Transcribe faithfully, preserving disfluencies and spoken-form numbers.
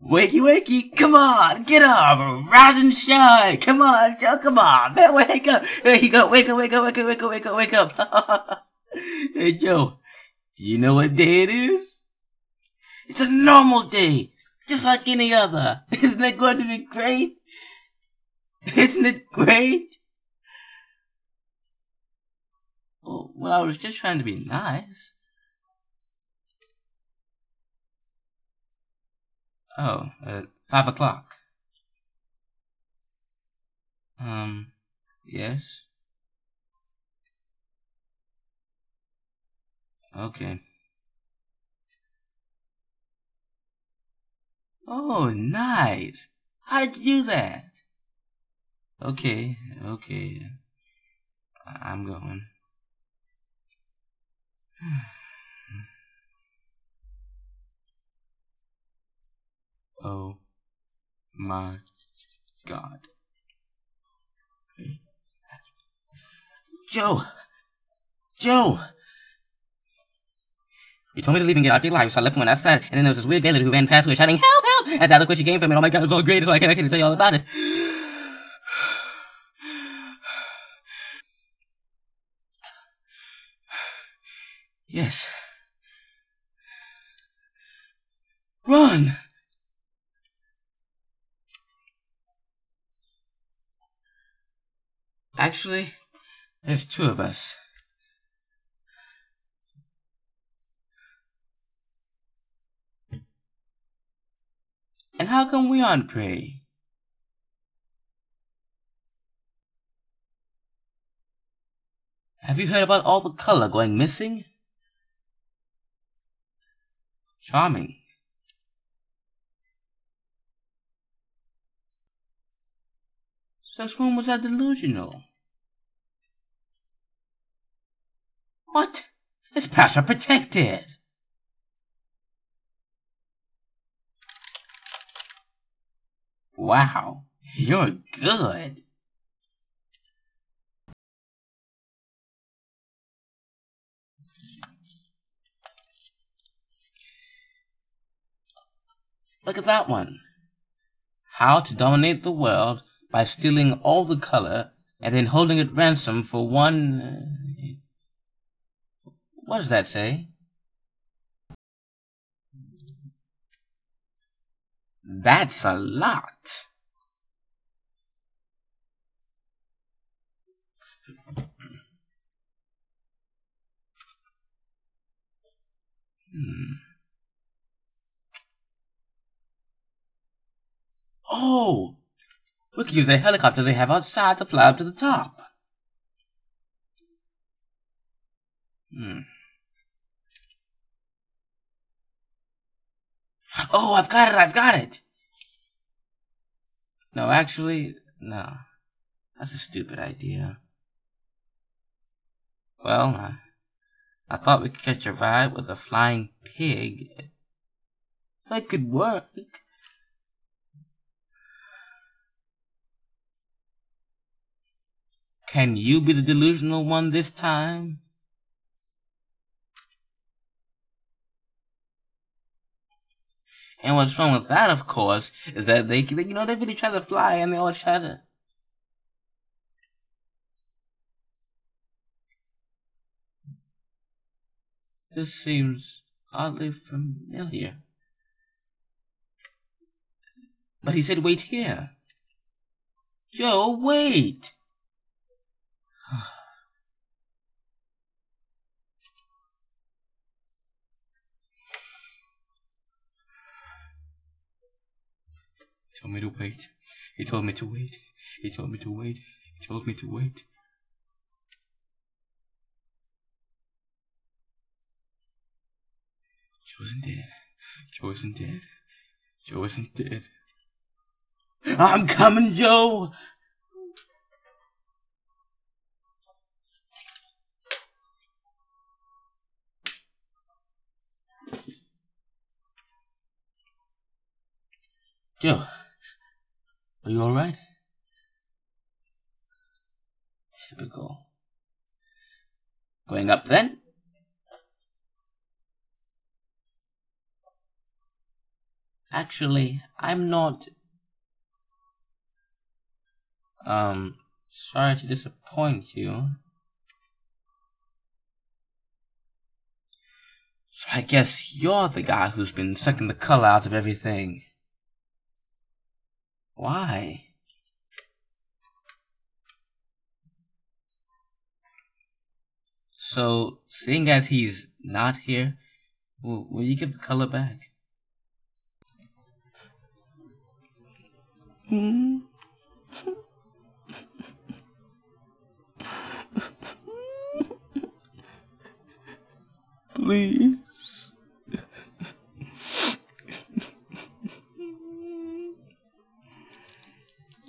Wakey, wakey, come on, get up, rise and shine. Come on, Joe, come on, man, wake up. There you go, wake up, wake up, wake up, wake up, wake up, wake up. Hey, Joe, do you know what day it is? It's a normal day, just like any other. Isn't it going to be great? Isn't it great? Oh, well, I was just trying to be nice. Oh, uh, five o'clock. Um, yes. Okay. Oh, nice. How did you do that? Okay, okay. I- I'm going. Oh my God. Joe! Joe! You told me to leave and get out your life, so I left and went outside, and then there was this weird gay lady who ran past me shouting, "Help, help!" And I looked where she came from, and oh my God, it was all great, so I can't, I can't tell you all about it. Yes. Run! Actually, there's two of us. And how come we aren't prey? Have you heard about all the color going missing? Charming. Since when was that delusional? What? It's password protected. Wow, you're good. Look at that one. How to dominate the world by stealing all the color and then holding it ransom for one... Uh, what does that say? That's a lot. Hmm. Oh! We could use the helicopter they have outside to fly up to the top. Hmm. Oh, I've got it, I've got it! No, actually, no. That's a stupid idea. Well, I, I thought we could catch a ride with a flying pig. That could work. Can you be the delusional one this time? And what's wrong with that, of course, is that they, they you know, they really try to fly and they always try to... This seems oddly familiar. But he said wait here. Joe, wait! He told me to wait. He told me to wait. He told me to wait. He told me to wait. Joe isn't dead. Joe isn't dead. Joe isn't dead. I'm coming, Joe! Joe, are you alright? Typical. Going up then? Actually, I'm not... Um, sorry to disappoint you. So I guess you're the guy who's been sucking the color out of everything. Why? So, seeing as he's not here, will, will you give the color back? Hmm? Please.